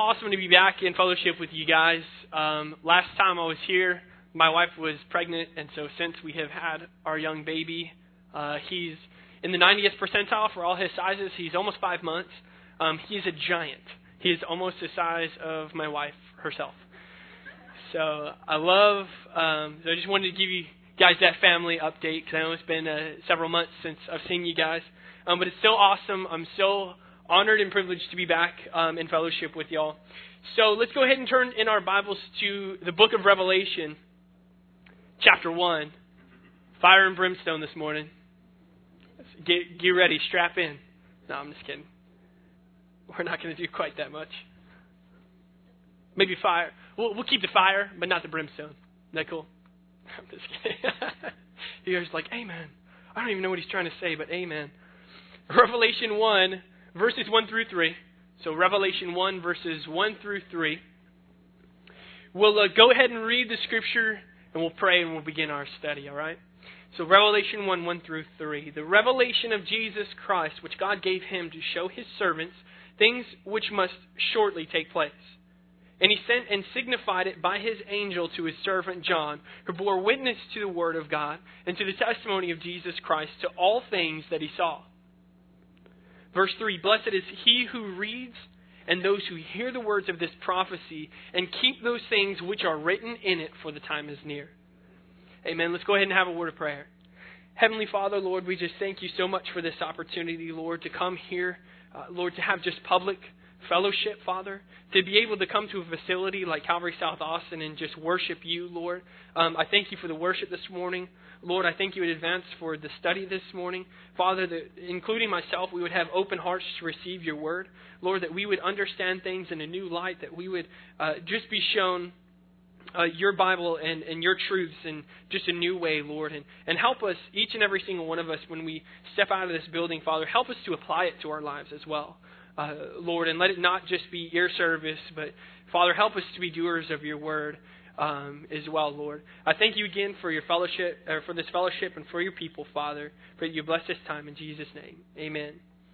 awesome to be back in fellowship with you guys. Last time I was here, my wife was pregnant, and so since we have had our young baby, he's in the 90th percentile for all his sizes. He's almost 5 months. He's a giant. He's almost the size of my wife herself. So so I just wanted to give you guys that family update, because I know it's been several months since I've seen you guys. But it's still awesome. I'm so honored and privileged to be back in fellowship with y'all. So let's go ahead and turn in our Bibles to the book of Revelation, chapter 1. Fire and brimstone this morning. Get ready, strap in. No, I'm just kidding. We're not going to do quite that much. Maybe fire. We'll keep the fire, but not the brimstone. Isn't that cool? I'm just kidding. You guys are like, amen. I don't even know what he's trying to say, but amen. Revelation 1, verses 1 through 3. So Revelation 1, verses 1 through 3. We'll go ahead and read the scripture, and we'll pray, and we'll begin our study, all right? So Revelation 1, 1 through 3. The revelation of Jesus Christ, which God gave him to show his servants things which must shortly take place. And he sent and signified it by his angel to his servant John, who bore witness to the word of God and to the testimony of Jesus Christ, to all things that he saw. Verse 3, blessed is he who reads and those who hear the words of this prophecy and keep those things which are written in it, for the time is near. Amen. Let's go ahead and have a word of prayer. Heavenly Father, Lord, we just thank you so much for this opportunity, Lord, to come here, Lord, to have just public fellowship, Father, to be able to come to a facility like Calvary South Austin and just worship you, Lord. I thank you for the worship this morning. Lord, I thank you in advance for the study this morning. Father, that including myself, we would have open hearts to receive your word. Lord, that we would understand things in a new light, that we would just be shown your Bible and your truths in just a new way, Lord. And help us, each and every single one of us, when we step out of this building, Father, help us to apply it to our lives as well. Lord, and let it not just be ear service, but Father, help us to be doers of your word as well, Lord. I thank you again for your fellowship, for this fellowship, and for your people, Father. Pray that you bless this time in Jesus' name. Amen.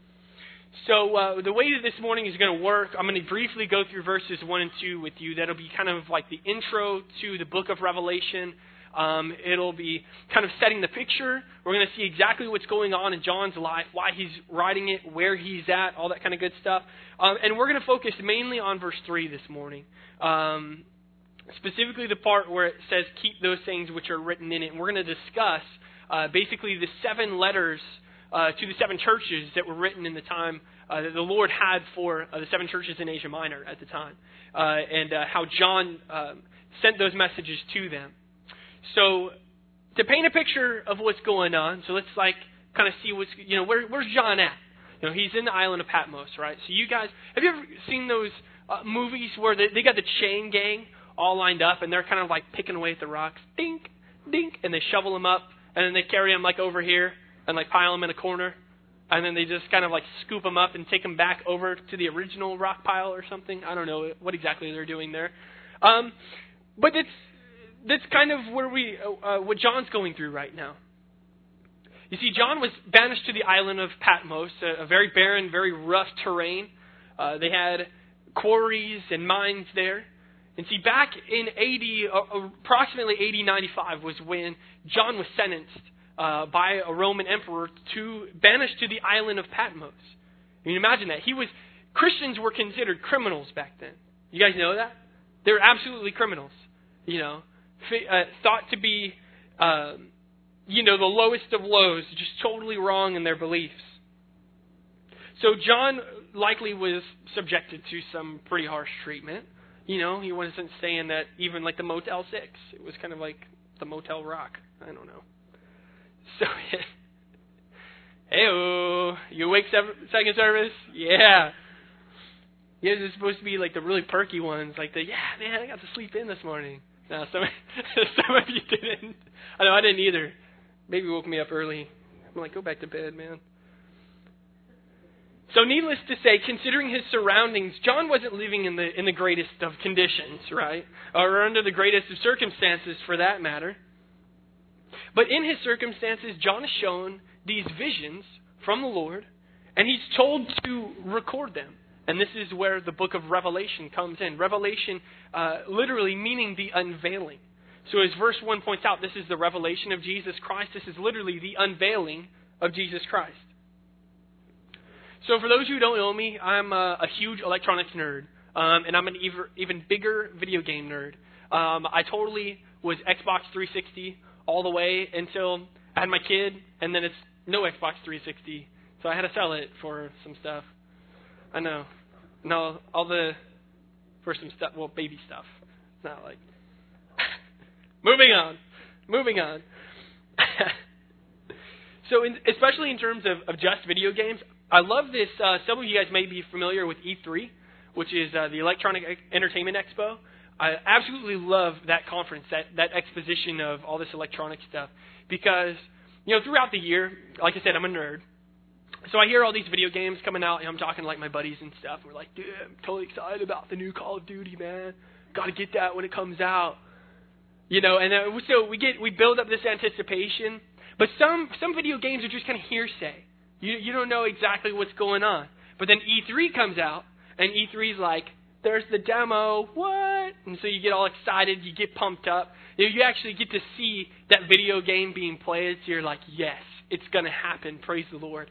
So the way that this morning is going to work, I'm going to briefly go through verses 1 and 2 with you. That'll be kind of like the intro to the book of Revelation. It'll be kind of setting the picture. We're going to see exactly what's going on in John's life, why he's writing it, where he's at, all that kind of good stuff. And we're going to focus mainly on verse 3 this morning. Specifically the part where it says, keep those things which are written in it. And we're going to discuss basically the 7 letters to the 7 churches that were written in the time that the Lord had for the 7 churches in Asia Minor at the time. And how John sent those messages to them. So, to paint a picture of what's going on, so let's kind of see what's, where's John at? He's in the island of Patmos, right? So you guys, have you ever seen those movies where they got the chain gang all lined up and they're kind of picking away at the rocks, dink, dink, and they shovel them up and then they carry them over here and pile them in a corner, and then they just kind of scoop them up and take them back over to the original rock pile or something. I don't know what exactly they're doing there, but that's kind of where what John's going through right now. You see, John was banished to the island of Patmos, a very barren, very rough terrain. They had quarries and mines there. And see, back in approximately AD 95 was when John was sentenced by a Roman emperor to banish to the island of Patmos. You can imagine that. Christians were considered criminals back then. You guys know that? They were absolutely criminals, thought to be, the lowest of lows, just totally wrong in their beliefs. So John likely was subjected to some pretty harsh treatment. He wasn't staying at even the Motel 6. It was kind of like the Motel Rock. I don't know. So, hey-oh, you awake second service? Yeah. Yeah, this is supposed to be the really perky ones, I got to sleep in this morning. No, some of you didn't. I know I didn't either. Baby woke me up early. I'm go back to bed, man. So needless to say, considering his surroundings, John wasn't living in the greatest of conditions, right? Or under the greatest of circumstances, for that matter. But in his circumstances, John is shown these visions from the Lord, and he's told to record them, And this is where the book of Revelation comes in. Revelation literally meaning the unveiling. So as verse 1 points out, this is the revelation of Jesus Christ. This is literally the unveiling of Jesus Christ. So for those who don't know me, I'm a huge electronics nerd. And I'm an even bigger video game nerd. I totally was Xbox 360 all the way until I had my kid, and then it's no Xbox 360. So I had to sell it for some stuff. I know. No, for some stuff, well, baby stuff. It's not like... Moving on. So especially in terms of just video games, I love this. Some of you guys may be familiar with E3, which is the Electronic Entertainment Expo. I absolutely love that conference, that exposition of all this electronic stuff. Because, throughout the year, like I said, I'm a nerd. So I hear all these video games coming out, and I'm talking to like my buddies and stuff. And we're like, dude, I'm totally excited about the new Call of Duty, man. Got to get that when it comes out. And so we build up this anticipation. But some video games are just kind of hearsay. You don't know exactly what's going on. But then E3 comes out, and E3's like, there's the demo, what? And so you get all excited, you get pumped up. You actually get to see that video game being played, so you're like, yes, it's going to happen, praise the Lord.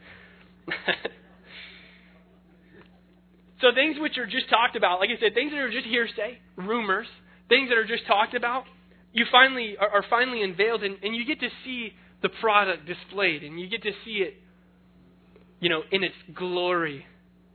So things which are just talked about, like I said, things that are just hearsay, rumors, things that are just talked about, you finally are finally unveiled, and you get to see the product displayed, and you get to see it, in its glory.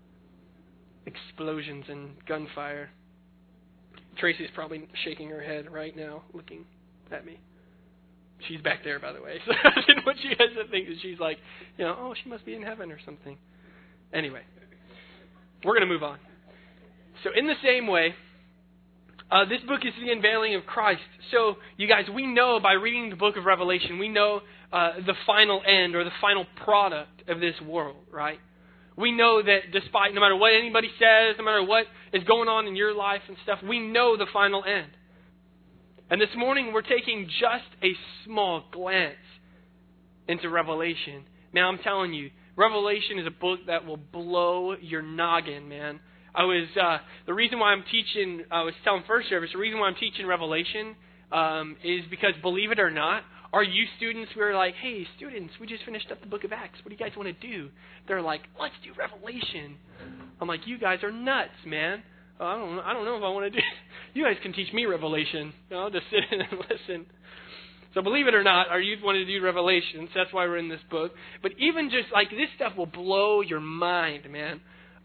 Explosions and gunfire. Tracy's probably shaking her head right now, looking at me. She's back there, by the way. So I didn't want you guys to think that she's like, oh, she must be in heaven or something. Anyway, we're going to move on. So in the same way, this book is the unveiling of Christ. So, you guys, we know by reading the book of Revelation, we know the final end or the final product of this world, right? We know that despite, no matter what anybody says, no matter what is going on in your life and stuff, we know the final end. And this morning we're taking just a small glance into Revelation. Now I'm telling you, Revelation is a book that will blow your noggin, man. The reason why I'm teaching, I was telling First Service, the reason why I'm teaching Revelation is because, believe it or not, our youth students, we were like, hey, students, we just finished up the book of Acts. What do you guys want to do? They're like, let's do Revelation. I'm like, you guys are nuts, man. I don't know if I want to do You guys can teach me Revelation. I'll just sit in and listen. So believe it or not, our youth wanted to do Revelations. That's why we're in this book. But even just like this stuff will blow your mind, man.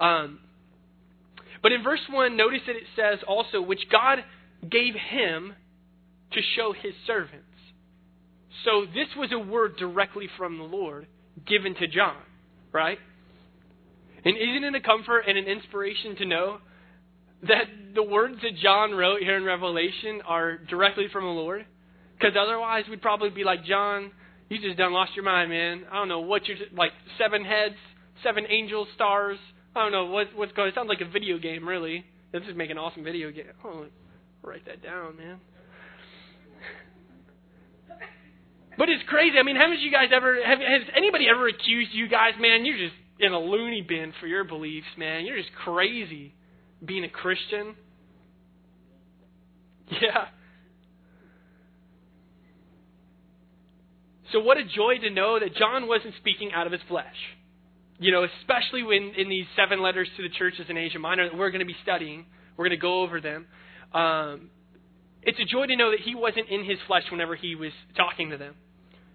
But in verse 1, notice that it says also, which God gave him to show his servants. So this was a word directly from the Lord given to John, right? And isn't it a comfort and an inspiration to know that the words that John wrote here in Revelation are directly from the Lord? Because otherwise we'd probably be like, John, you just done lost your mind, man. I don't know what you're, like 7 heads, 7 angels, stars. I don't know what's going on. It sounds like a video game, really. This is making an awesome video game. Oh, write that down, man. But it's crazy. I mean, haven't you guys has anybody ever accused you guys, man, you're just in a loony bin for your beliefs, man. You're just crazy being a Christian. Yeah. So what a joy to know that John wasn't speaking out of his flesh. Especially when in these 7 letters to the churches in Asia Minor that we're going to be studying. We're going to go over them. It's a joy to know that he wasn't in his flesh whenever he was talking to them.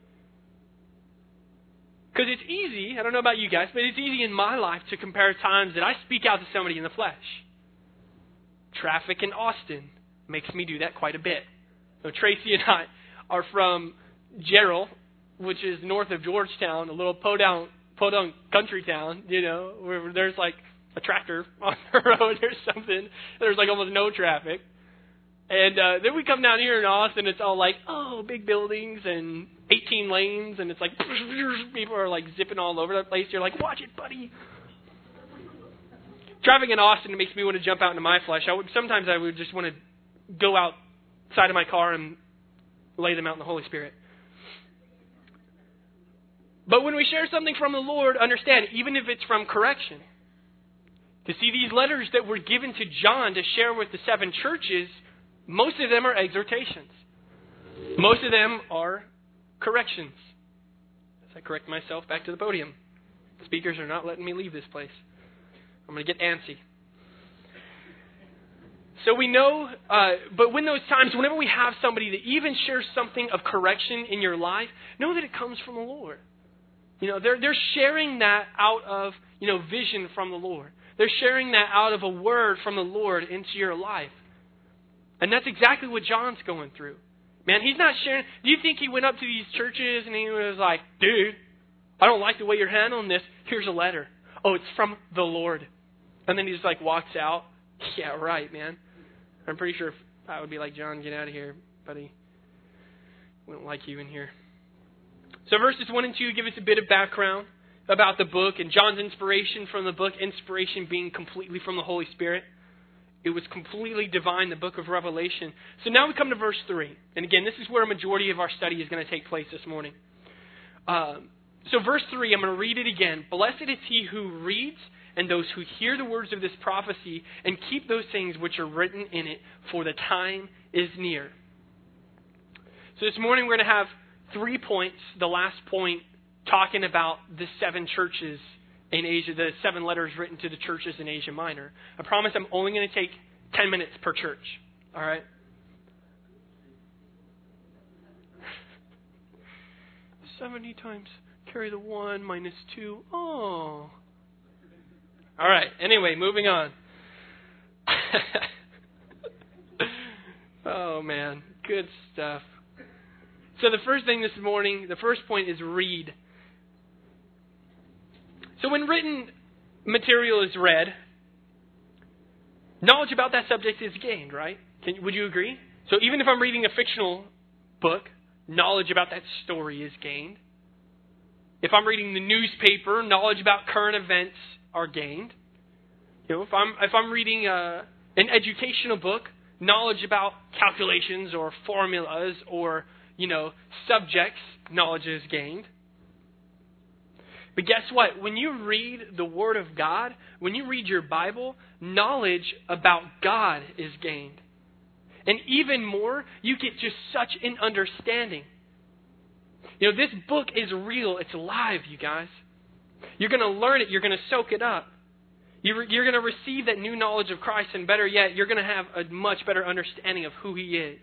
Because it's easy, I don't know about you guys, but it's easy in my life to compare times that I speak out to somebody in the flesh. Traffic in Austin makes me do that quite a bit. So Tracy and I are from Gerald, which is north of Georgetown, a little podunk country town, where there's like a tractor on the road or something. There's like almost no traffic. And then we come down here in Austin, it's all like, big buildings and 18 lanes, and it's like, people are like zipping all over the place. You're like, watch it, buddy. Driving in Austin makes me want to jump out into my flesh. Sometimes I would just want to go outside of my car and lay them out in the Holy Spirit. But when we share something from the Lord, understand, even if it's from correction, To see these letters that were given to John to share with the 7 churches, most of them are exhortations. Most of them are corrections. As I correct myself back to the podium. The speakers are not letting me leave this place. I'm going to get antsy. So we know, but when those times, whenever we have somebody that even shares something of correction in your life, know that it comes from the Lord. They're sharing that out of, vision from the Lord. They're sharing that out of a word from the Lord into your life. And that's exactly what John's going through. Man, he's not sharing. Do you think he went up to these churches and he was like, dude, I don't like the way you're handling this. Here's a letter. Oh, it's from the Lord. And then he just walks out. Yeah, right, man. I'm pretty sure if I would be like, John, get out of here, buddy. We don't like you in here. So verses 1 and 2 give us a bit of background about the book and John's inspiration from the book, inspiration being completely from the Holy Spirit. It was completely divine, the book of Revelation. So now we come to verse 3. And again, this is where a majority of our study is going to take place this morning. So verse 3, I'm going to read it again. Blessed is he who reads and those who hear the words of this prophecy and keep those things which are written in it, for the time is near. So this morning we're going to have 3 points. The last point talking about the 7 churches in Asia, the 7 letters written to the churches in Asia Minor. I promise I'm only going to take 10 minutes per church. All right? 70 times carry the 1 minus 2. Oh. All right. Anyway, moving on. Oh, man. Good stuff. So the first thing this morning, the first point is read. So when written material is read, knowledge about that subject is gained, right? Would you agree? So even if I'm reading a fictional book, knowledge about that story is gained. If I'm reading the newspaper, knowledge about current events are gained. If I'm reading an educational book, knowledge about calculations or formulas or subjects, knowledge is gained. But guess what? When you read the Word of God, when you read your Bible, knowledge about God is gained. And even more, you get just such an understanding. This book is real. It's alive, you guys. You're going to learn it. You're going to soak it up. You're going to receive that new knowledge of Christ, and better yet, you're going to have a much better understanding of who He is.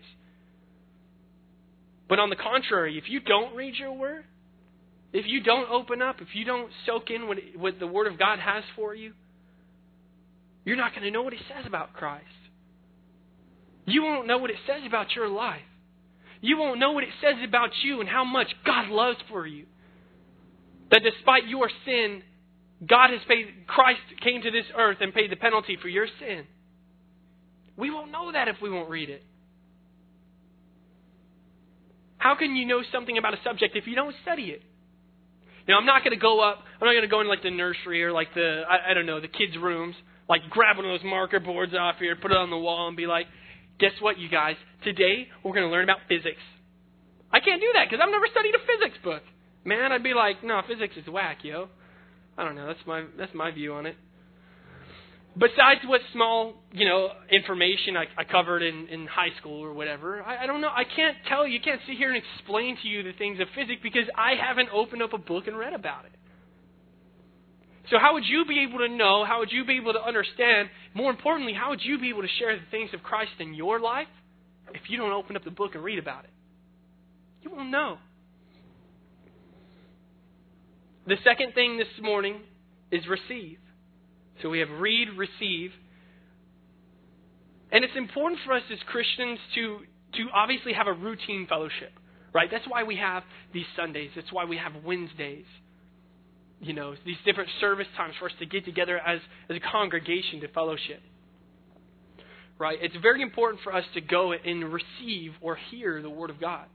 But on the contrary, if you don't read your Word, if you don't open up, if you don't soak in what the Word of God has for you, you're not going to know what it says about Christ. You won't know what it says about your life. You won't know what it says about you and how much God loves for you. That despite your sin, Christ came to this earth and paid the penalty for your sin. We won't know that if we won't read it. How can you know something about a subject if you don't study it? I'm not going to go in the nursery or the kids' rooms, grab one of those marker boards off here, put it on the wall and be like, guess what, you guys? Today, we're going to learn about physics. I can't do that because I've never studied a physics book. Man, I'd be like, no, physics is whack, yo. I don't know. That's my view on it. Besides what small, information I covered in high school or whatever, I don't know. I can't tell you. You can't sit here and explain to you the things of physics because I haven't opened up a book and read about it. So how would you be able to know? How would you be able to understand? More importantly, how would you be able to share the things of Christ in your life if you don't open up the book and read about it? You won't know. The second thing this morning is receive. So we have read, receive. And it's important for us as Christians to obviously have a routine fellowship, right? That's why we have these Sundays. That's why we have Wednesdays. These different service times for us to get together as a congregation to fellowship. Right? It's very important for us to go and receive or hear the Word of God.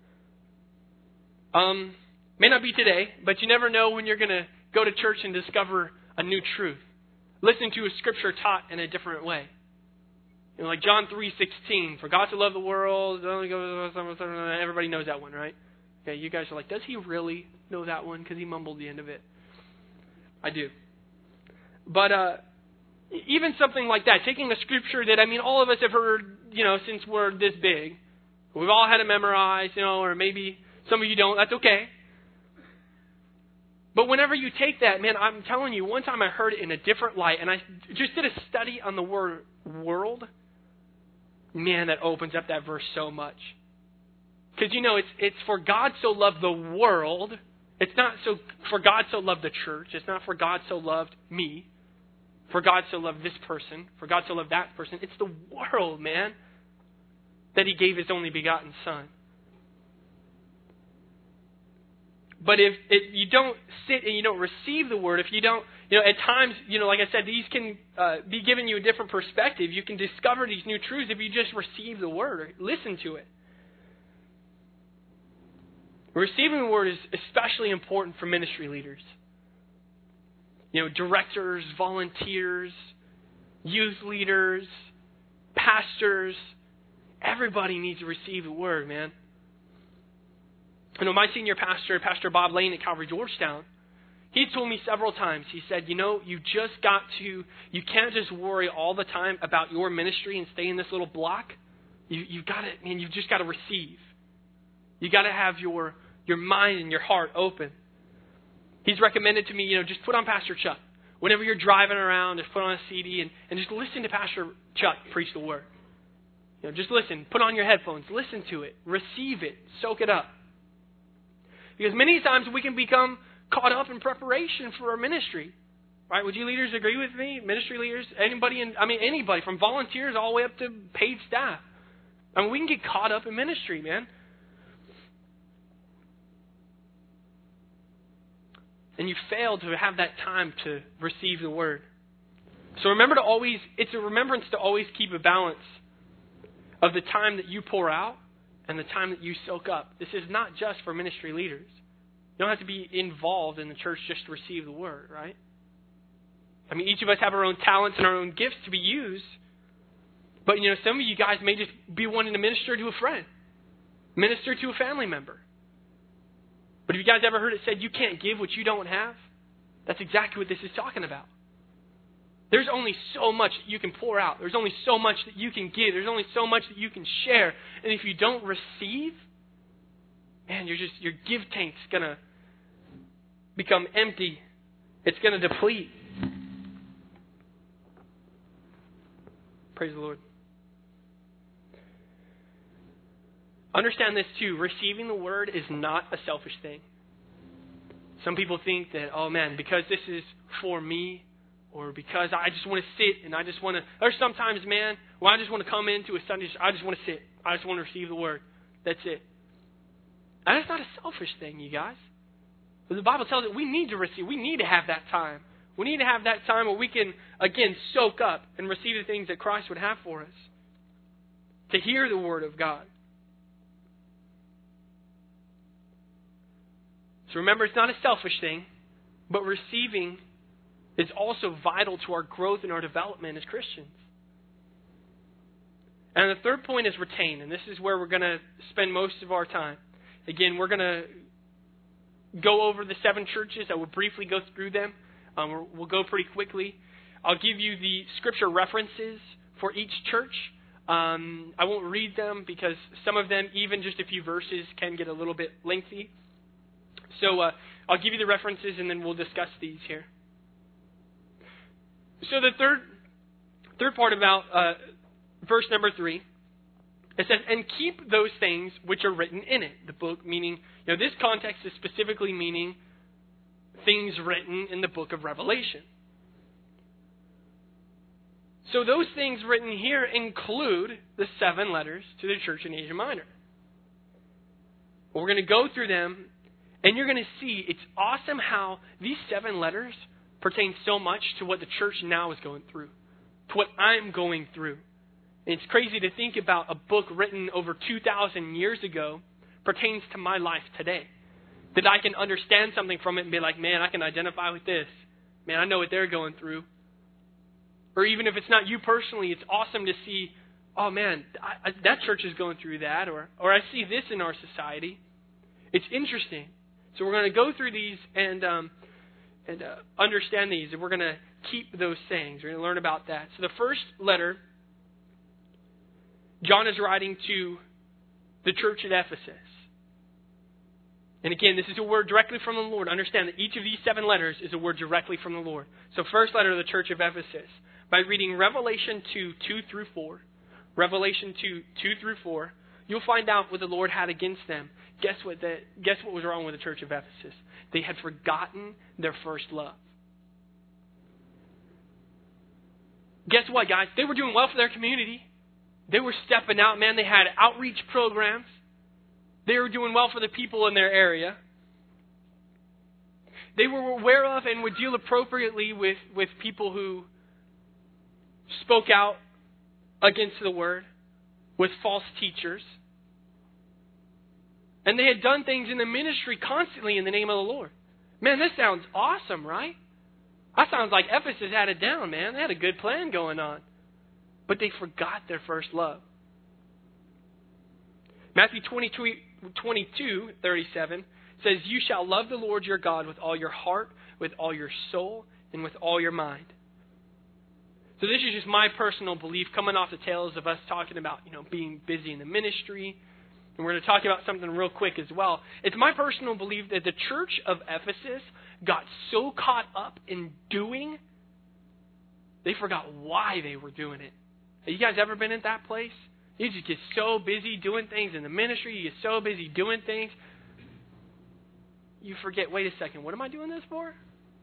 May not be today, but you never know when you're going to go to church and discover a new truth. Listen to a scripture taught in a different way. Like John 3:16, for God to love the world, everybody knows that one, right? Okay, you guys are like, does he really know that one? Because he mumbled the end of it. I do. But Even something like that, taking a scripture that, all of us have heard, since we're this big. We've all had it memorized, or maybe some of you don't. That's okay. But whenever you take that, man, I'm telling you, one time I heard it in a different light, and I just did a study on the word world. Man, that opens up that verse so much. Because, it's for God so loved the world. It's not so for God so loved the church. It's not for God so loved me. For God so loved this person. For God so loved that person. It's the world, man, that He gave His only begotten Son. But if you don't sit and you don't receive the Word, if you don't, at times, like I said, these can be giving you a different perspective. You can discover these new truths if you just receive the Word or listen to it. Receiving the Word is especially important for ministry leaders. Directors, volunteers, youth leaders, pastors. Everybody needs to receive the Word, man. My senior pastor, Pastor Bob Lane at Calvary Georgetown, he told me several times, he said, you can't just worry all the time about your ministry and stay in this little block. You've just got to receive. You got to have your mind and your heart open. He's recommended to me, just put on Pastor Chuck. Whenever you're driving around, just put on a CD and just listen to Pastor Chuck preach the Word. Just listen. Put on your headphones. Listen to it. Receive it. Soak it up. Because many times we can become caught up in preparation for our ministry. Right? Would you leaders agree with me? Ministry leaders? Anybody from volunteers all the way up to paid staff. We can get caught up in ministry, man. And you fail to have that time to receive the Word. So it's a remembrance to always keep a balance of the time that you pour out and the time that you soak up. This is not just for ministry leaders. You don't have to be involved in the church just to receive the Word, right? Each of us have our own talents and our own gifts to be used. But, some of you guys may just be wanting to minister to a friend, minister to a family member. But have you guys ever heard it said you can't give what you don't have? That's exactly what this is talking about. There's only so much that you can pour out. There's only so much that you can give. There's only so much that you can share. And if you don't receive, man, your give tank's going to become empty. It's going to deplete. Praise the Lord. Understand this too. Receiving the Word is not a selfish thing. Some people think that, because this is for me, or because I just want to sit and I just want to... There's sometimes, man, when I just want to come into a Sunday, I just want to sit. I just want to receive the Word. That's it. And that's not a selfish thing, you guys. But the Bible tells us we need to receive. We need to have that time. We need to have that time where we can, again, soak up and receive the things that Christ would have for us. To hear the Word of God. So remember, it's not a selfish thing, but receiving is also vital to our growth and our development as Christians. And the third point is retain, and this is where we're going to spend most of our time. Again, we're going to go over the 7 churches. I will briefly go through them. We'll go pretty quickly. I'll give you the scripture references for each church. I won't read them because some of them, even just a few verses, can get a little bit lengthy. So I'll give you the references and then we'll discuss these here. So the third part about verse number 3, it says, and keep those things which are written in it. The book, meaning, this context is specifically meaning things written in the book of Revelation. So those things written here include the 7 letters to the church in Asia Minor. We're going to go through them, and you're going to see it's awesome how these 7 letters pertain so much to what the church now is going through, to what I'm going through. And it's crazy to think about a book written over 2,000 years ago pertains to my life today. That I can understand something from it and be like, man, I can identify with this. Man, I know what they're going through. Or even if it's not you personally, it's awesome to see, oh man, that church is going through that. Or I see this in our society. It's interesting. So we're going to go through these and understand these. And we're going to keep those sayings. We're going to learn about that. So the first letter, John is writing to the church at Ephesus. And again, this is a word directly from the Lord. Understand that each of these 7 letters is a word directly from the Lord. So first letter to the church of Ephesus. By reading Revelation 2, 2 through 4, Revelation 2, 2 through 4, you'll find out what the Lord had against them. Guess what was wrong with the church of Ephesus? They had forgotten their first love. Guess what, guys? They were doing well for their community. They were stepping out, man. They had outreach programs. They were doing well for the people in their area. They were aware of and would deal appropriately with people who spoke out against the word, with false teachers. And they had done things in the ministry constantly in the name of the Lord. Man, this sounds awesome, right? That sounds like Ephesus had it down, man. They had a good plan going on. But they forgot their first love. Matthew 22:37 says, "You shall love the Lord your God with all your heart, with all your soul, and with all your mind." So this is just my personal belief coming off the tails of us talking about, being busy in the ministry. And we're going to talk about something real quick as well. It's my personal belief that the church of Ephesus got so caught up in doing, they forgot why they were doing it. Have you guys ever been at that place? You just get so busy doing things in the ministry. You get so busy doing things. You forget, wait a second, what am I doing this for?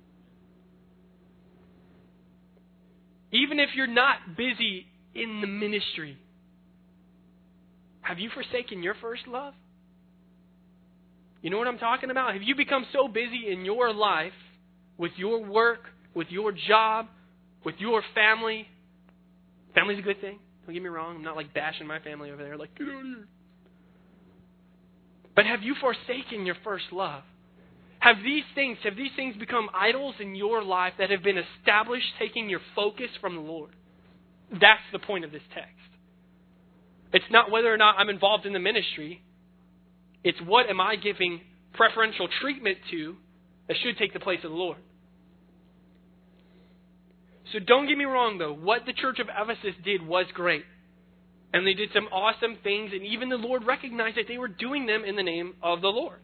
Even if you're not busy in the ministry, have you forsaken your first love? You know what I'm talking about? Have you become so busy in your life, with your work, with your job, with your family? Family's a good thing. Don't get me wrong. I'm not bashing my family over there. Get out of here. But have you forsaken your first love? Have these things become idols in your life that have been established, taking your focus from the Lord? That's the point of this text. It's not whether or not I'm involved in the ministry. It's what am I giving preferential treatment to that should take the place of the Lord. So don't get me wrong, though. What the church of Ephesus did was great. And they did some awesome things, and even the Lord recognized that they were doing them in the name of the Lord.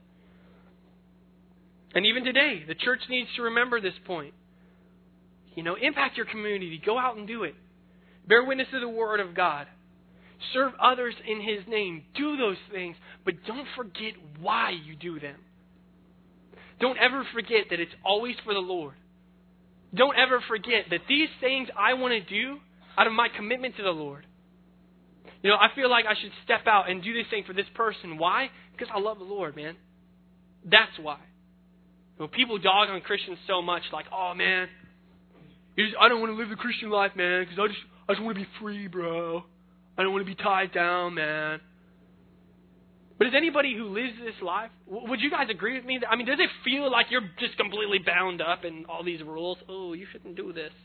And even today, the church needs to remember this point. Impact your community. Go out and do it. Bear witness to the Word of God. Serve others in His name. Do those things, but don't forget why you do them. Don't ever forget that it's always for the Lord. Don't ever forget that these things I want to do out of my commitment to the Lord. I feel like I should step out and do this thing for this person. Why? Because I love the Lord, man. That's why. People dog on Christians so much, oh man, I don't want to live the Christian life, man, because I just want to be free, bro. I don't want to be tied down, man. But is anybody who lives this life, would you guys agree with me? Does it feel like you're just completely bound up in all these rules? Oh, you shouldn't do this.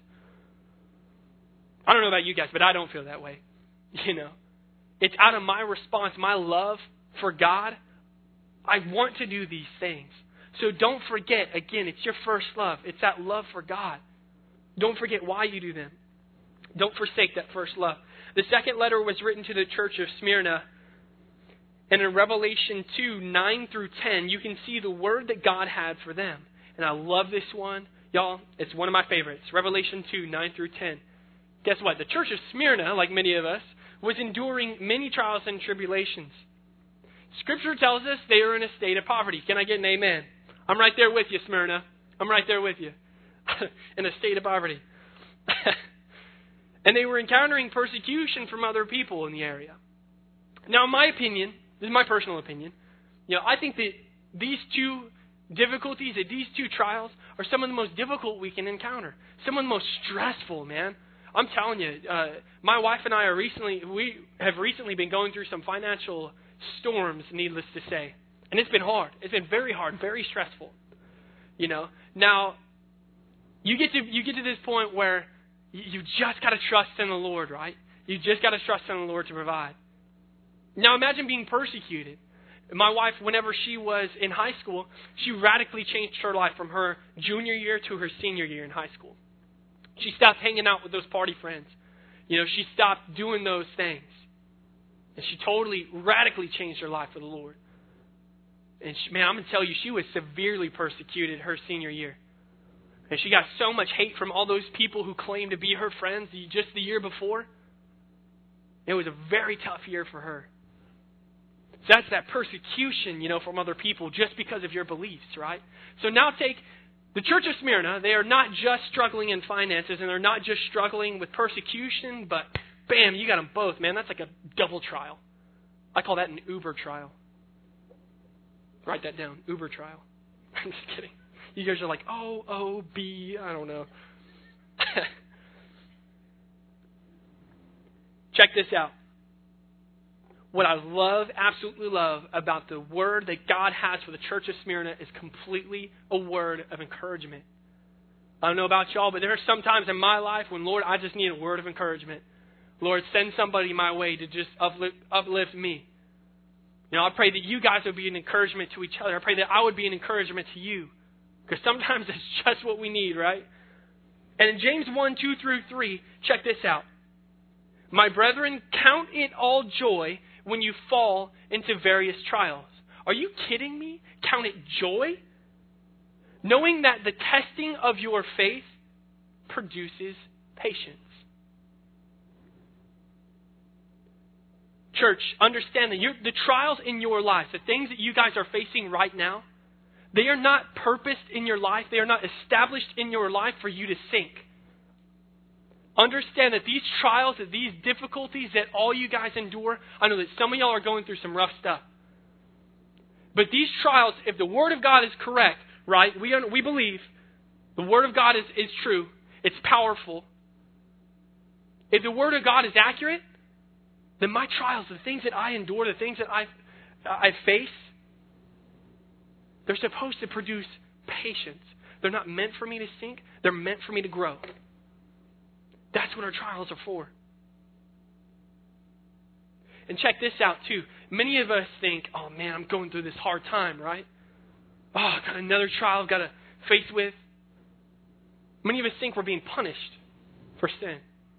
I don't know about you guys, but I don't feel that way. It's out of my response, my love for God. I want to do these things. So don't forget, again, it's your first love. It's that love for God. Don't forget why you do them. Don't forsake that first love. The second letter was written to the church of Smyrna. And in Revelation 2, 9 through 10, you can see the word that God had for them. And I love this one. Y'all, it's one of my favorites. Revelation 2, 9 through 10. Guess what? The church of Smyrna, like many of us, was enduring many trials and tribulations. Scripture tells us they are in a state of poverty. Can I get an amen? I'm right there with you, Smyrna. I'm right there with you. In a state of poverty. And they were encountering persecution from other people in the area. Now, in my opinion, this is my personal opinion, I think that these two difficulties, that these two trials, are some of the most difficult we can encounter. Some of the most stressful, man. I'm telling you, my wife and I we have recently been going through some financial storms, needless to say. And it's been hard. It's been very hard, very stressful. Now, you get to this point where you just got to trust in the Lord, right? You just got to trust in the Lord to provide. Now imagine being persecuted. My wife, whenever she was in high school, she radically changed her life from her junior year to her senior year in high school. She stopped hanging out with those party friends. She stopped doing those things. And she totally, radically changed her life for the Lord. And I'm going to tell you, she was severely persecuted her senior year. And she got so much hate from all those people who claimed to be her friends just the year before. It was a very tough year for her. So that's that persecution, from other people just because of your beliefs, right? So now take the Church of Smyrna. They are not just struggling in finances, and they're not just struggling with persecution, but bam, you got them both, man. That's like a double trial. I call that an Uber trial. Write that down, Uber trial. I'm just kidding. You guys are like, O-O-B, I don't know. Check this out. What I absolutely love about the word that God has for the Church of Smyrna is completely a word of encouragement. I don't know about y'all, but there are some times in my life when, Lord, I just need a word of encouragement. Lord, send somebody my way to just uplift me. I pray that you guys would be an encouragement to each other. I pray that I would be an encouragement to you. Because sometimes it's just what we need, right? And in James 1:2-3, check this out. My brethren, count it all joy when you fall into various trials. Are you kidding me? Count it joy? Knowing that the testing of your faith produces patience. Church, understand that the trials in your life, the things that you guys are facing right now, they are not purposed in your life. They are not established in your life for you to sink. Understand that these trials, that these difficulties that all you guys endure, I know that some of y'all are going through some rough stuff. But these trials, if the Word of God is correct, right, we believe the Word of God is true, it's powerful. If the Word of God is accurate, then my trials, the things that I endure, the things that I face, they're supposed to produce patience. They're not meant for me to sink. They're meant for me to grow. That's what our trials are for. And check this out too. Many of us think, oh man, I'm going through this hard time, right? Oh, I've got another trial I've got to face with. Many of us think we're being punished for sin.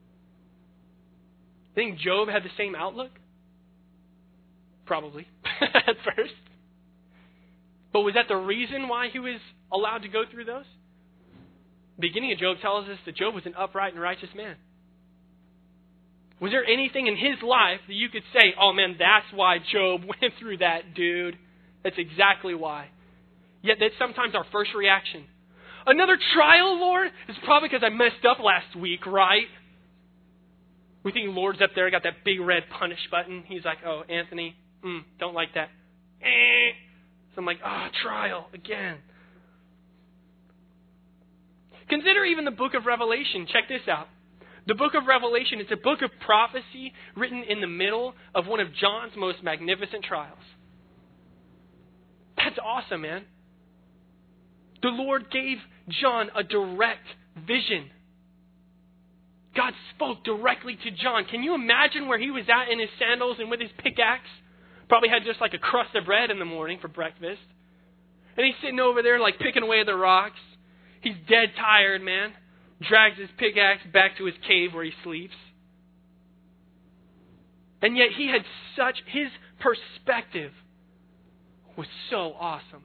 Think Job had the same outlook? Probably, at first. But was that the reason why he was allowed to go through those? The beginning of Job tells us that Job was an upright and righteous man. Was there anything in his life that you could say, oh man, that's why Job went through that, dude? That's exactly why. Yet that's sometimes our first reaction. Another trial, Lord? It's probably because I messed up last week, right? We think Lord's up there, got that big red punish button. He's like, oh, Anthony, don't like that. So I'm like, trial again. Consider even the book of Revelation. Check this out. The book of Revelation is a book of prophecy written in the middle of one of John's most magnificent trials. That's awesome, man. The Lord gave John a direct vision. God spoke directly to John. Can you imagine where he was at in his sandals and with his pickaxe? Probably had just like a crust of bread in the morning for breakfast. And he's sitting over there like picking away at the rocks. He's dead tired, man. Drags his pickaxe back to his cave where he sleeps. And yet his perspective was so awesome.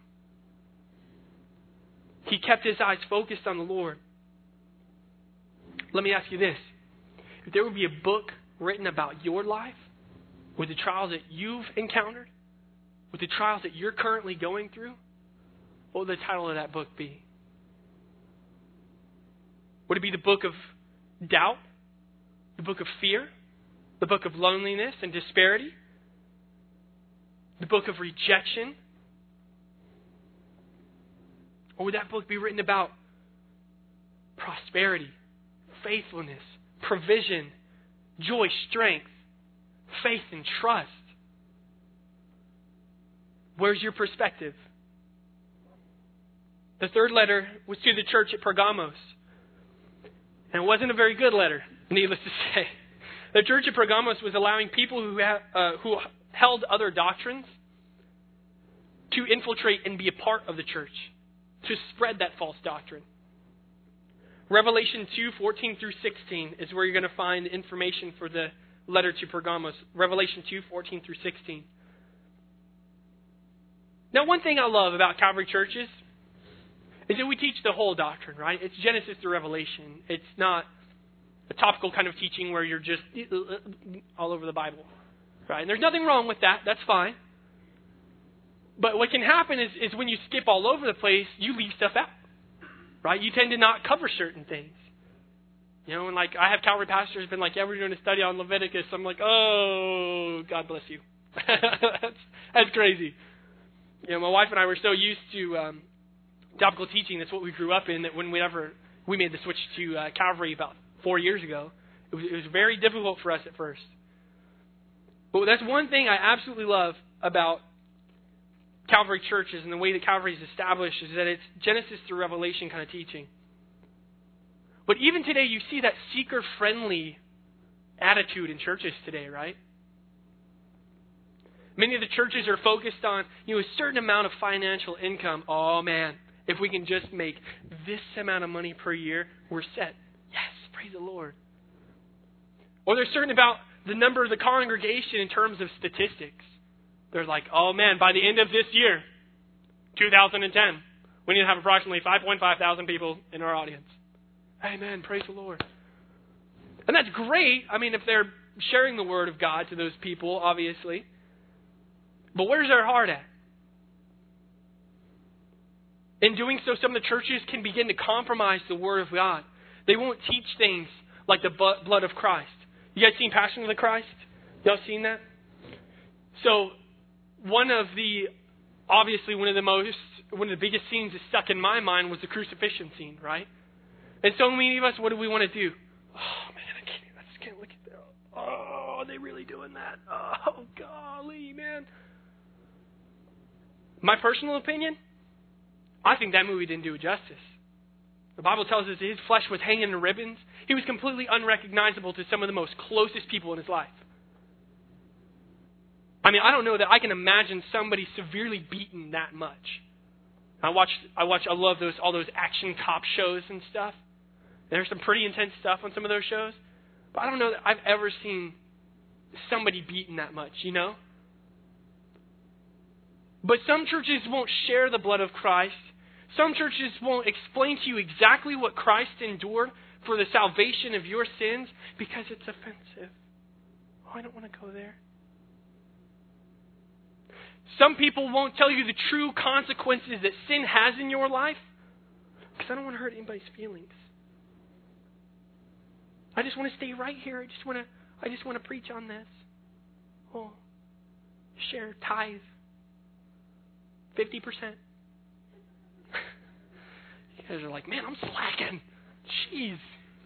He kept his eyes focused on the Lord. Let me ask you this. If there would be a book written about your life, with the trials that you've encountered, with the trials that you're currently going through, what would the title of that book be? Would it be the book of doubt? The book of fear? The book of loneliness and disparity? The book of rejection? Or would that book be written about prosperity, faithfulness, provision, joy, strength, faith, and trust? Where's your perspective? The third letter was to the church at Pergamos. And it wasn't a very good letter, needless to say. The church at Pergamos was allowing people who held other doctrines to infiltrate and be a part of the church, to spread that false doctrine. Revelation 2:14 through 16 is where you're going to find information for the letter to Pergamos. Revelation 2:14 through 16. Now, one thing I love about Calvary churches is that we teach the whole doctrine, right? It's Genesis through Revelation. It's not a topical kind of teaching where you're just all over the Bible, right? And there's nothing wrong with that. That's fine. But what can happen is when you skip all over the place, you leave stuff out, right? You tend to not cover certain things. You know, and like I have Calvary pastors been like, yeah, we're doing a study on Leviticus. I'm like, oh, God bless you. that's crazy. You know, my wife and I were so used to topical teaching. That's what we grew up in. That when we made the switch to Calvary about 4 years ago, it was very difficult for us at first. But that's one thing I absolutely love about Calvary churches and the way that Calvary is established is that it's Genesis through Revelation kind of teaching. But even today, you see that seeker-friendly attitude in churches today, right? Many of the churches are focused on, a certain amount of financial income. Oh man, if we can just make this amount of money per year, we're set. Yes, praise the Lord. Or they're certain about the number of the congregation in terms of statistics. They're like, oh man, by the end of this year, 2010, we need to have approximately 5.5 thousand people in our audience. Amen, praise the Lord. And that's great. I mean, if they're sharing the Word of God to those people, obviously. But where's their heart at? In doing so, some of the churches can begin to compromise the Word of God. They won't teach things like the blood of Christ. You guys seen Passion of the Christ? Y'all seen that? So, one of the biggest scenes that stuck in my mind was the crucifixion scene, right? And so many of us, what do we want to do? Oh man, I just can't look at that. Oh, are they really doing that? Oh, golly, man. My personal opinion, I think that movie didn't do it justice. The Bible tells us that his flesh was hanging in ribbons. He was completely unrecognizable to some of the most closest people in his life. I mean, I don't know that I can imagine somebody severely beaten that much. I love all those action cop shows and stuff. There's some pretty intense stuff on some of those shows. But I don't know that I've ever seen somebody beaten that much, But some churches won't share the blood of Christ. Some churches won't explain to you exactly what Christ endured for the salvation of your sins because it's offensive. Oh, I don't want to go there. Some people won't tell you the true consequences that sin has in your life because I don't want to hurt anybody's feelings. I just want to stay right here. I just want to preach on this. Oh, share tithe 50%. You guys are like, man, I'm slacking. Jeez.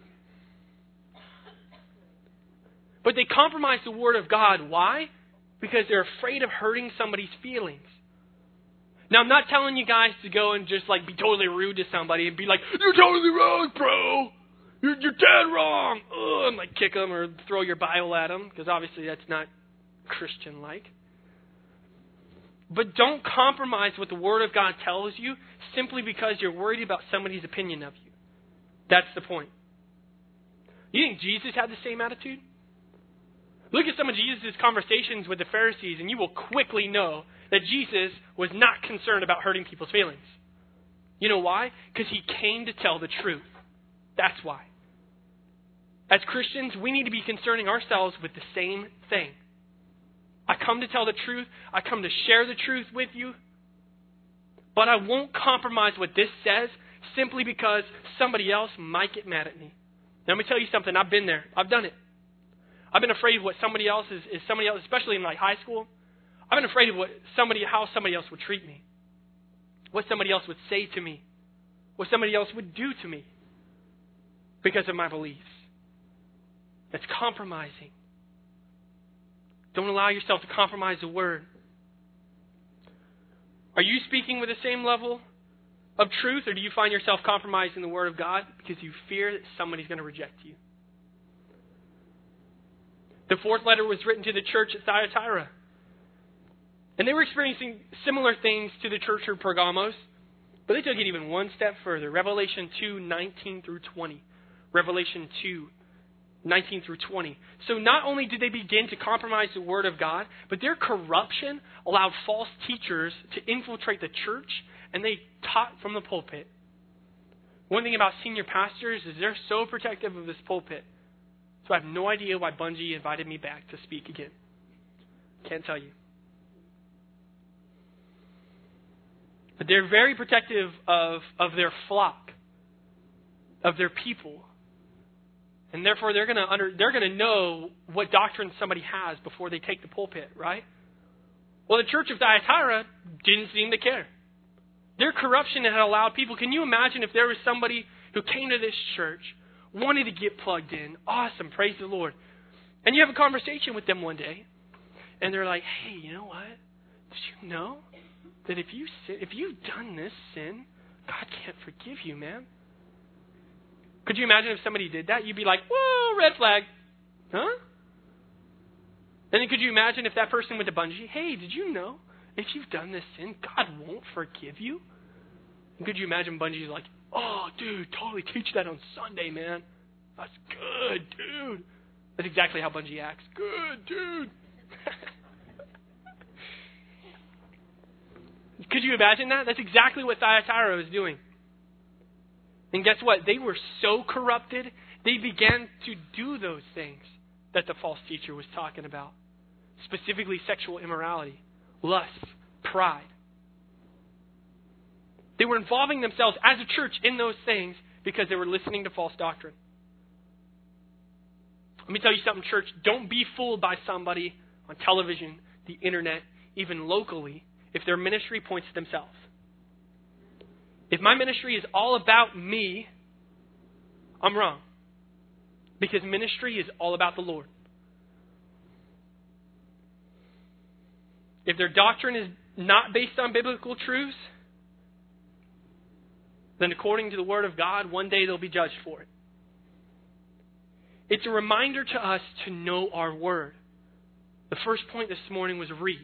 But they compromise the Word of God. Why? Because they're afraid of hurting somebody's feelings. Now, I'm not telling you guys to go and just be totally rude to somebody and be like, you're totally wrong, bro. You're dead wrong. Ugh, and kick them or throw your Bible at them, because obviously that's not Christian-like. But don't compromise what the Word of God tells you simply because you're worried about somebody's opinion of you. That's the point. You think Jesus had the same attitude? Look at some of Jesus' conversations with the Pharisees, and you will quickly know that Jesus was not concerned about hurting people's feelings. You know why? Because he came to tell the truth. That's why. As Christians, we need to be concerning ourselves with the same thing. I come to tell the truth. I come to share the truth with you. But I won't compromise what this says simply because somebody else might get mad at me. Now, let me tell you something. I've been there. I've done it. I've been afraid of what somebody else is somebody else, especially in high school. I've been afraid of how somebody else would treat me. What somebody else would say to me. What somebody else would do to me. Because of my beliefs. That's compromising. Don't allow yourself to compromise the Word. Are you speaking with the same level of truth, or do you find yourself compromising the Word of God because you fear that somebody's going to reject you? The fourth letter was written to the church at Thyatira. And they were experiencing similar things to the church of Pergamos, But they took it even one step further. Revelation 2:19 through 20. Revelation 2:19 through 20. So not only did they begin to compromise the Word of God, but their corruption allowed false teachers to infiltrate the church, and they taught from the pulpit. One thing about senior pastors is they're so protective of this pulpit. So I have no idea why Bungie invited me back to speak again. Can't tell you. But they're very protective of their flock, of their people. And therefore they're gonna know what doctrine somebody has before they take the pulpit, right? Well, the church of Thyatira didn't seem to care. Their corruption had allowed people. Can you imagine if there was somebody who came to this church, wanted to get plugged in? Awesome, praise the Lord. And you have a conversation with them one day, and they're like, hey, you know what? Did you know that if you've done this sin, God can't forgive you, man? Could you imagine if somebody did that? You'd be like, whoa, red flag. Huh? And then could you imagine if that person went to Bungie, hey, did you know if you've done this sin, God won't forgive you? And could you imagine Bungie's like, oh, dude, totally teach that on Sunday, man. That's good, dude. That's exactly how Bungie acts. Good, dude. Could you imagine that? That's exactly what Thyatira was doing. And guess what? They were so corrupted, they began to do those things that the false teacher was talking about. Specifically sexual immorality, lust, pride. They were involving themselves as a church in those things because they were listening to false doctrine. Let me tell you something, church. Don't be fooled by somebody on television, the internet, even locally, if their ministry points to themselves. If my ministry is all about me, I'm wrong. Because ministry is all about the Lord. If their doctrine is not based on biblical truths, then according to the Word of God, one day they'll be judged for it. It's a reminder to us to know our Word. The first point this morning was read.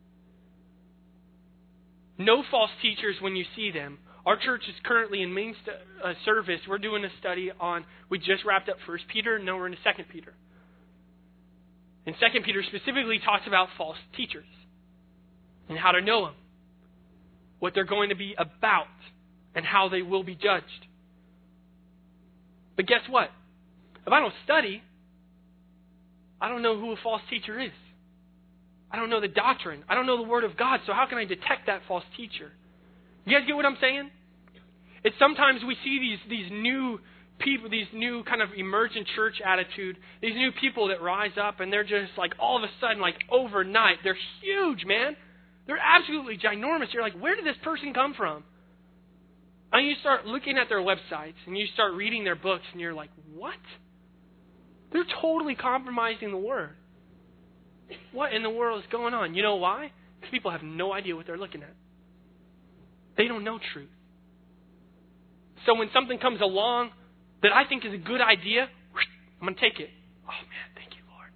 No false teachers when you see them. Our church is currently in main service. We're doing a study on, we just wrapped up 1 Peter, and now we're into 2 Peter. And 2 Peter specifically talks about false teachers and how to know them, what they're going to be about, and how they will be judged. But guess what? If I don't study, I don't know who a false teacher is. I don't know the doctrine. I don't know the Word of God, so how can I detect that false teacher? You guys get what I'm saying? It's sometimes we see these new people, these new kind of emergent church attitude, these new people that rise up and they're just like all of a sudden, like overnight, they're huge, man. They're absolutely ginormous. You're like, where did this person come from? And you start looking at their websites and you start reading their books and you're like, what? They're totally compromising the Word. What in the world is going on? You know why? Because people have no idea what they're looking at. They don't know truth. So when something comes along that I think is a good idea, I'm going to take it. Oh man, thank you, Lord.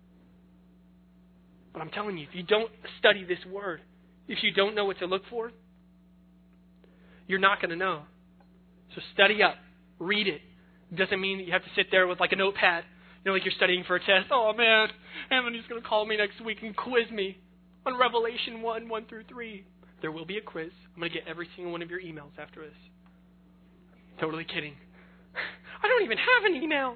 But I'm telling you, if you don't study this Word, if you don't know what to look for, you're not going to know. So study up. Read it. It doesn't mean that you have to sit there with like a notepad, like you're studying for a test. Oh man, Anthony's going to call me next week and quiz me on Revelation 1 through 3. There will be a quiz. I'm going to get every single one of your emails after this. Totally kidding. I don't even have an email.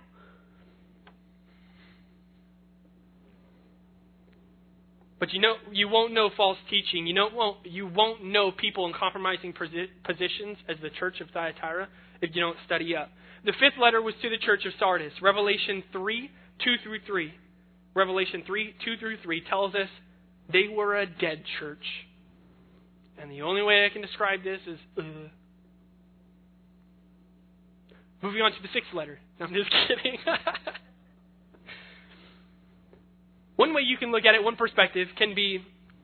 But you won't know false teaching. You won't know people in compromising positions as the church of Thyatira if you don't study up. The fifth letter was to the church of Sardis. Revelation 3, 2 through 3. Revelation 3, 2 through 3 tells us they were a dead church. And the only way I can describe this is, Moving on to the sixth letter. No, I'm just kidding. One way you can look at it, one perspective, can be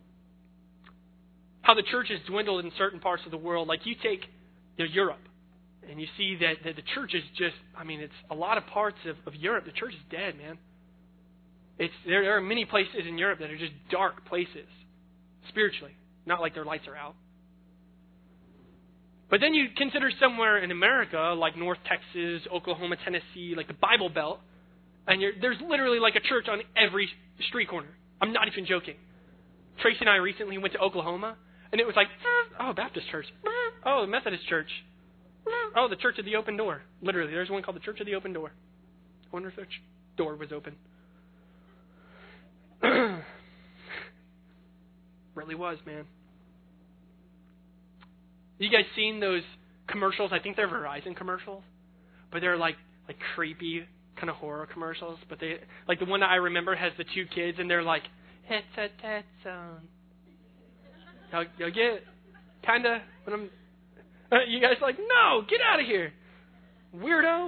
how the church has dwindled in certain parts of the world. Like you take Europe, and you see that the church is just, it's a lot of parts of Europe. The church is dead, man. There are many places in Europe that are just dark places, spiritually. Not like their lights are out. But then you consider somewhere in America, like North Texas, Oklahoma, Tennessee, like the Bible Belt, and there's literally like a church on every street corner. I'm not even joking. Tracy and I recently went to Oklahoma, and it was like, oh, Baptist church. Oh, Methodist church. Oh, the Church of the Open Door. Literally, there's one called the Church of the Open Door. I wonder if the door was open. Really was, man. You guys seen those commercials? I think they're Verizon commercials, but they're like creepy kind of horror commercials. But they like the one that I remember has the two kids, and they're like, "It's a dead zone." Y'all get kinda when I'm. You guys are like, no, get out of here, weirdo.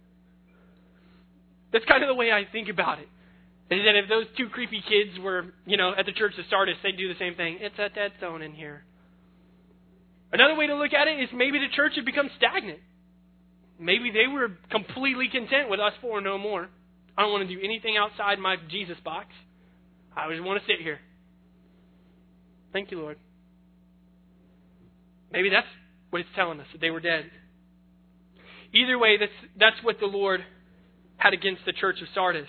That's kind of the way I think about it. Is that if those two creepy kids were, at the church of Sardis, they'd do the same thing. It's a dead zone in here. Another way to look at it is maybe the church had become stagnant. Maybe they were completely content with us four no more. I don't want to do anything outside my Jesus box. I just want to sit here. Thank you, Lord. Maybe that's what it's telling us, that they were dead. Either way, that's what the Lord had against the church of Sardis.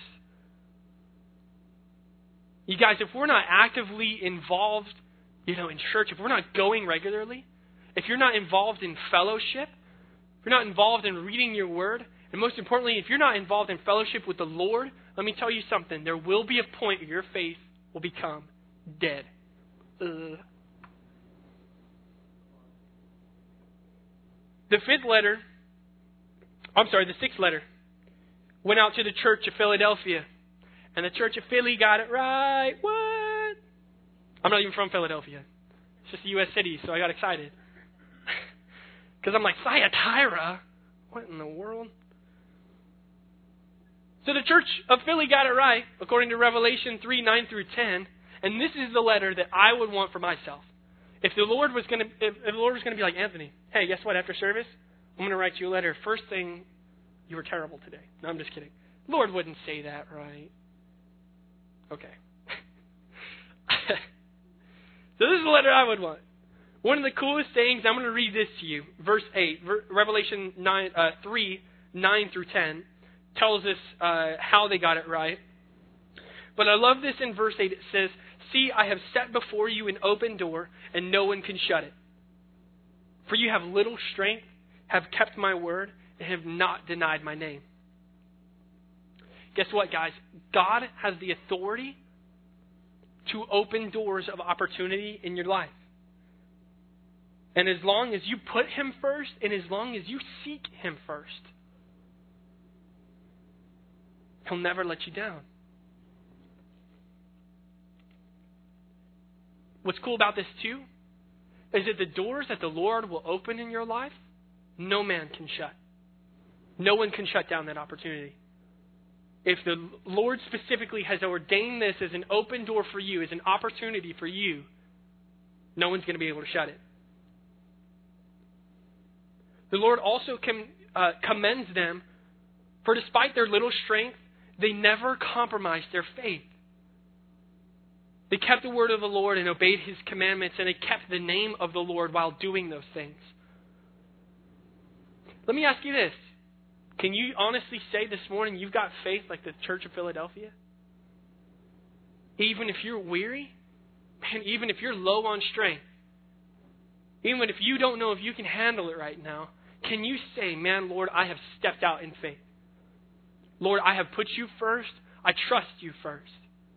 You guys, if we're not actively involved, in church, if we're not going regularly, if you're not involved in fellowship, if you're not involved in reading your word, and most importantly, if you're not involved in fellowship with the Lord, let me tell you something. There will be a point where your faith will become dead. The sixth letter went out to the church of Philadelphia. And the church of Philly got it right. What? I'm not even from Philadelphia. It's just a U.S. city, so I got excited. Because I'm like, Thyatira? What in the world? So the church of Philly got it right, according to Revelation 3:9-10. And this is the letter that I would want for myself. If the Lord was going to be like, Anthony, hey, guess what? After service, I'm going to write you a letter. First thing, you were terrible today. No, I'm just kidding. The Lord wouldn't say that, right? Okay. So this is the letter I would want. One of the coolest things, I'm going to read this to you. Verse 8, Revelation 3:9-10 tells us how they got it right. But I love this in verse 8. It says, "See, I have set before you an open door, and no one can shut it. For you have little strength, have kept my word, and have not denied my name." Guess what, guys? God has the authority to open doors of opportunity in your life. And as long as you put Him first, and as long as you seek Him first, He'll never let you down. What's cool about this too is that the doors that the Lord will open in your life, no man can shut. No one can shut down that opportunity. If the Lord specifically has ordained this as an open door for you, as an opportunity for you, no one's going to be able to shut it. The Lord also commends them, for despite their little strength, they never compromised their faith. They kept the word of the Lord and obeyed His commandments, and they kept the name of the Lord while doing those things. Let me ask you this. Can you honestly say this morning you've got faith like the Church of Philadelphia? Even if you're weary, and even if you're low on strength, even if you don't know if you can handle it right now, can you say, man, Lord, I have stepped out in faith. Lord, I have put you first. I trust you first.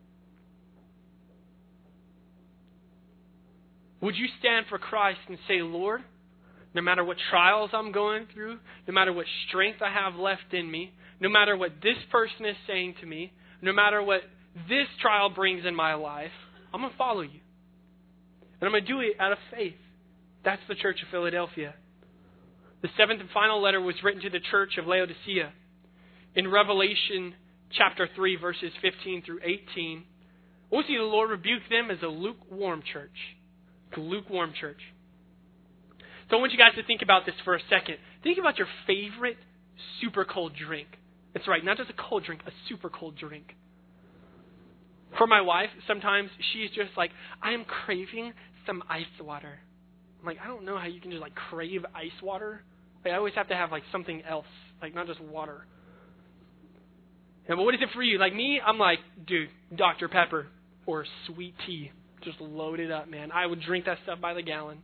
Would you stand for Christ and say, Lord, no matter what trials I'm going through, no matter what strength I have left in me, no matter what this person is saying to me, no matter what this trial brings in my life, I'm going to follow you. And I'm going to do it out of faith. That's the Church of Philadelphia. The seventh and final letter was written to the Church of Laodicea. In Revelation chapter 3, verses 15-18, we'll see the Lord rebuke them as a lukewarm church. A lukewarm church. So I want you guys to think about this for a second. Think about your favorite super cold drink. That's right, not just a cold drink, a super cold drink. For my wife, sometimes she's just like, I am craving some ice water. I'm like, I don't know how you can just like crave ice water. Like, I always have to have like something else, like not just water. Yeah, but what is it for you? Like me, I'm like, dude, Dr. Pepper or sweet tea. Just load it up, man. I would drink that stuff by the gallon.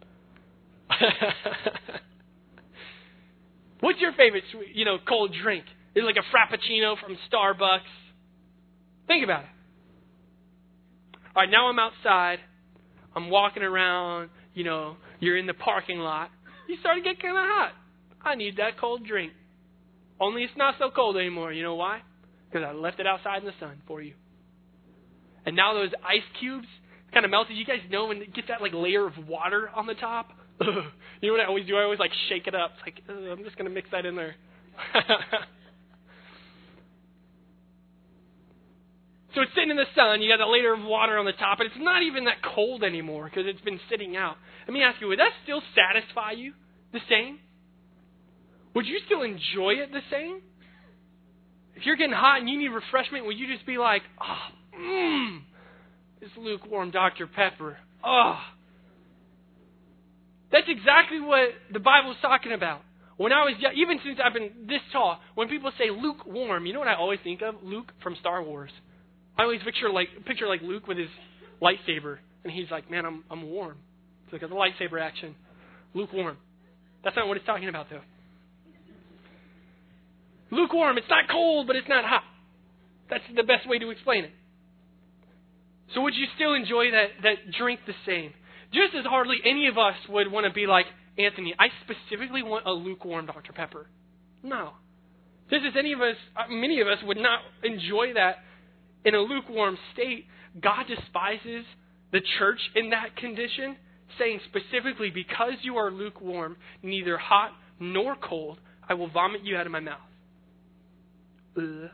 What's your favorite, cold drink? Is it like a Frappuccino from Starbucks? Think about it. All right, now I'm outside. I'm walking around. You're in the parking lot. You start to get kind of hot. I need that cold drink. Only it's not so cold anymore. You know why? Because I left it outside in the sun for you. And now those ice cubes kind of melted. You guys know when it gets that like layer of water on the top? You know what I always do? I always like shake it up. It's like, I'm just going to mix that in there. So it's sitting in the sun. You got a layer of water on the top, and it's not even that cold anymore because it's been sitting out. Let me ask you, would that still satisfy you the same? Would you still enjoy it the same? If you're getting hot and you need refreshment, would you just be like, this lukewarm Dr. Pepper. That's exactly what the Bible's talking about. When I was young, even since I've been this tall, when people say lukewarm, you know what I always think of? Luke from Star Wars. I always picture like Luke with his lightsaber, and he's like, man, I'm warm. It's like a lightsaber action. Lukewarm. That's not what it's talking about, though. Lukewarm, it's not cold, but it's not hot. That's the best way to explain it. So would you still enjoy that drink the same? Just as hardly any of us would want to be like, Anthony, I specifically want a lukewarm Dr. Pepper. No. Just as many of us would not enjoy that in a lukewarm state. God despises the church in that condition, saying specifically, because you are lukewarm, neither hot nor cold, I will vomit you out of my mouth. Ugh.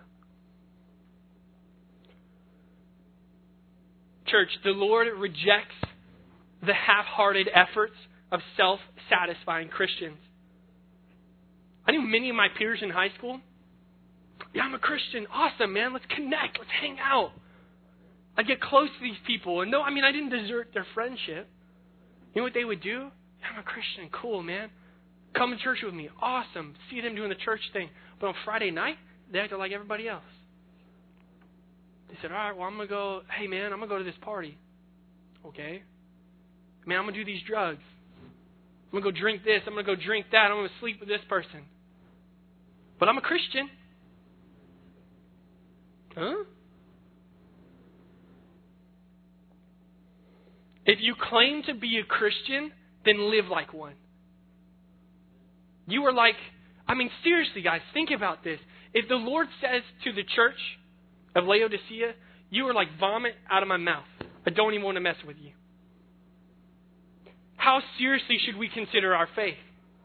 Church, the Lord rejects the half-hearted efforts of self-satisfying Christians. I knew many of my peers in high school. Yeah, I'm a Christian. Awesome, man. Let's connect. Let's hang out. I get close to these people. And I didn't desert their friendship. You know what they would do? Yeah, I'm a Christian. Cool, man. Come to church with me. Awesome. See them doing the church thing. But on Friday night, they acted like everybody else. They said, all right, well, I'm going to go. Hey, man, I'm going to go to this party. Okay. Man, I'm going to do these drugs. I'm going to go drink this. I'm going to go drink that. I'm going to sleep with this person. But I'm a Christian. Huh? If you claim to be a Christian, then live like one. You are like, seriously, guys, think about this. If the Lord says to the church of Laodicea, you are like vomit out of my mouth. I don't even want to mess with you. How seriously should we consider our faith?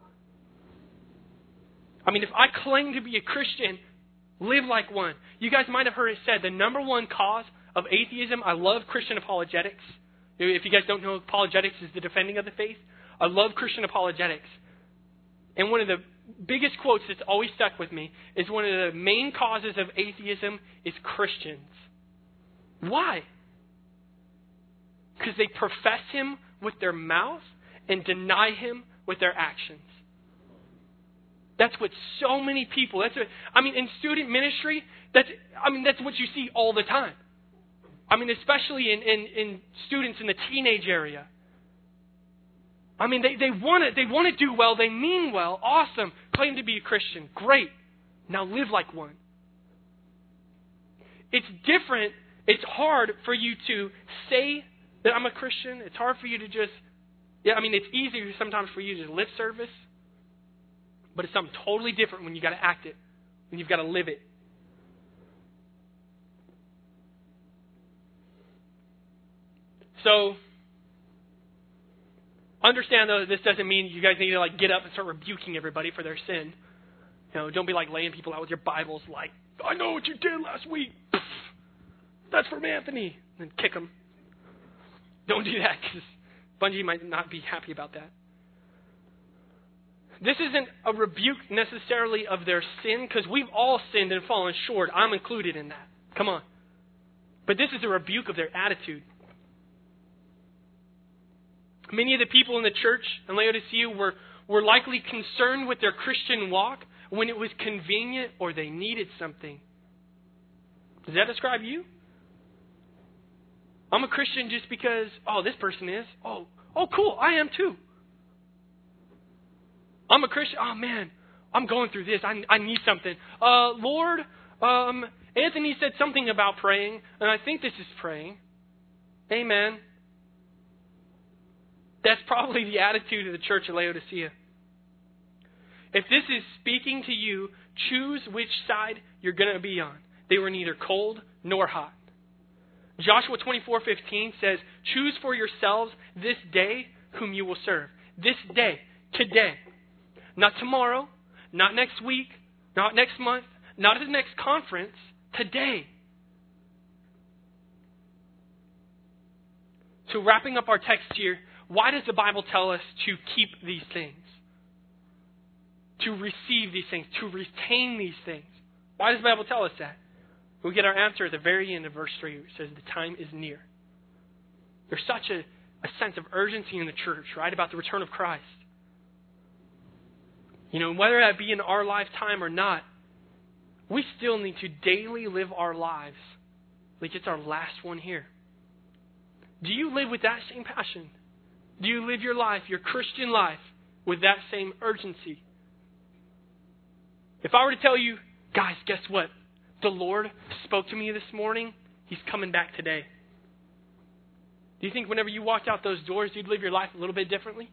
If I claim to be a Christian, live like one. You guys might have heard it said, the number one cause of atheism, I love Christian apologetics. If you guys don't know, apologetics is the defending of the faith. I love Christian apologetics. And one of the biggest quotes that's always stuck with me is one of the main causes of atheism is Christians. Why? Because they profess Him with their mouth and deny Him with their actions. That's what so many people, in student ministry, that's what you see all the time. Especially in students in the teenage area. They want to do well, they mean well, awesome, claim to be a Christian, great. Now live like one. It's different, it's hard for you to say that I'm a Christian. It's hard for you to just, it's easier sometimes for you to just lip service. But it's something totally different when you got to act it, when you've got to live it. So, understand though, this doesn't mean you guys need to get up and start rebuking everybody for their sin. Don't be laying people out with your Bibles like, I know what you did last week. Pff, that's from Anthony. And then kick them. Don't do that because Bungie might not be happy about that. This isn't a rebuke necessarily of their sin, because we've all sinned and fallen short. I'm included in that. Come on. But this is a rebuke of their attitude. Many of the people in the church in Laodicea were likely concerned with their Christian walk when it was convenient or they needed something. Does that describe you? I'm a Christian just because, this person is. Oh, cool, I am too. I'm a Christian. Oh, man, I'm going through this. I need something. Lord, Anthony said something about praying, and I think this is praying. Amen. That's probably the attitude of the church of Laodicea. If this is speaking to you, choose which side you're going to be on. They were neither cold nor hot. Joshua 24:15 says, choose for yourselves this day whom you will serve. This day, today. Not tomorrow, not next week, not next month, not at the next conference. Today. So wrapping up our text here, why does the Bible tell us to keep these things? To receive these things, to retain these things. Why does the Bible tell us that? We get our answer at the very end of verse 3. It says the time is near. There's such a sense of urgency in the church, right, about the return of Christ. Whether that be in our lifetime or not, we still need to daily live our lives like it's our last one here. Do you live with that same passion? Do you live your life, your Christian life, with that same urgency? If I were to tell you, guys, guess what? The Lord spoke to me this morning. He's coming back today. Do you think whenever you walked out those doors, you'd live your life a little bit differently?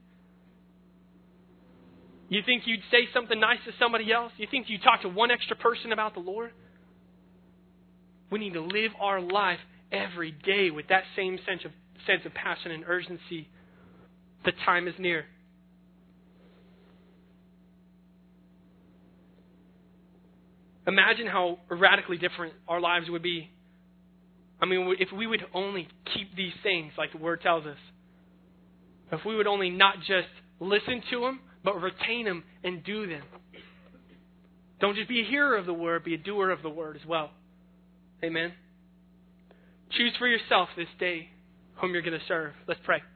You think you'd say something nice to somebody else? You think you'd talk to one extra person about the Lord? We need to live our life every day with that same sense of passion and urgency. The time is near. Imagine how radically different our lives would be. If we would only keep these things like the Word tells us. If we would only not just listen to them, but retain them and do them. Don't just be a hearer of the Word, be a doer of the Word as well. Amen. Choose for yourself this day whom you're going to serve. Let's pray.